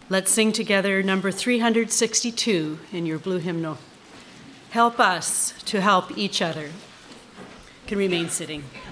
Let's sing together number 362 in your blue hymnal. Help us to help each other. You can remain sitting.